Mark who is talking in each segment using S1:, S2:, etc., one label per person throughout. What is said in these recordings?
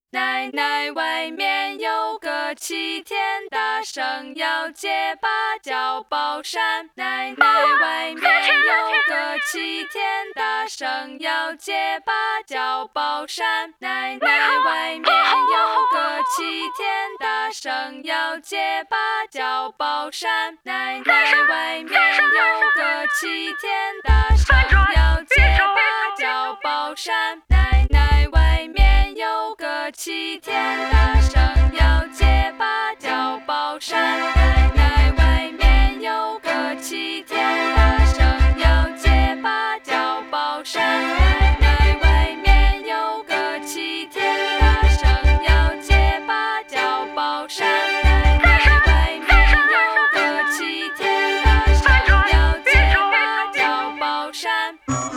S1: 奶奶外面有个齐天大圣，要结芭蕉宝扇。奶奶外面有个齐天大圣，要结芭蕉宝扇。奶奶外面有个齐天大圣，要结芭蕉宝扇。奶奶外面有个齐天大圣，要结芭蕉宝扇。奶奶外面有个齐天大圣，要结芭蕉宝扇。奶奶外面有个齐天大圣，要结芭蕉宝扇。奶奶外面有个齐天大圣，要结芭蕉宝扇。奶奶外面有个齐天大圣，要结芭蕉宝扇。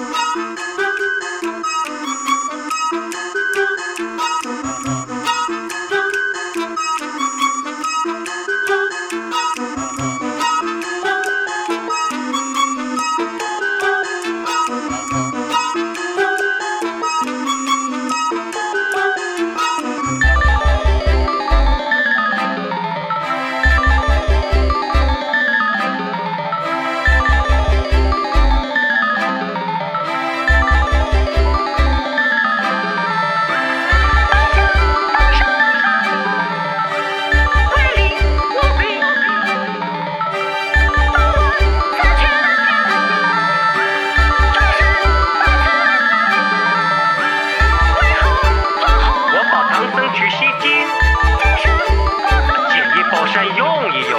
S2: 用一用，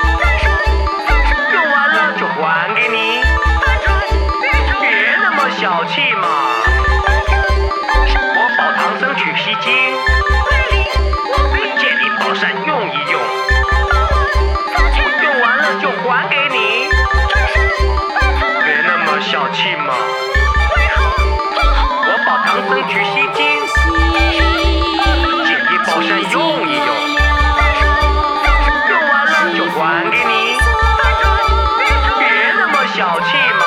S2: 用完了就还给你，别那么小气嘛。我保唐僧取西经，借你宝扇用一用，用完了就还给你，别那么小气嘛。我保唐僧取西经，借你宝扇用一用。还给你，别那么小气嘛！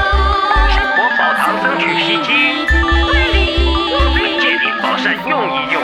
S2: 我保唐僧取西经，借你宝扇用一用。